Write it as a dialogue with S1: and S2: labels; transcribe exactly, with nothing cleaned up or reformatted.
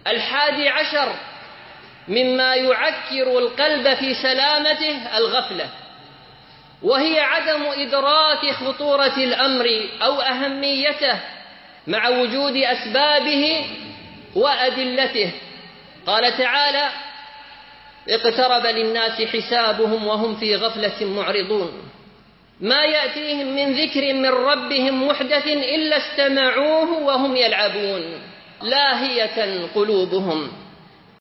S1: الحادي عشر مما يعكر القلب في سلامته الغفلة، وهي عدم إدراك خطورة الأمر أو أهميته مع وجود أسبابه وأدلته. قال تعالى: اقترب للناس حسابهم وهم في غفلة معرضون، ما يأتيهم من ذكر من ربهم محدث إلا استمعوه وهم يلعبون لاهية قلوبهم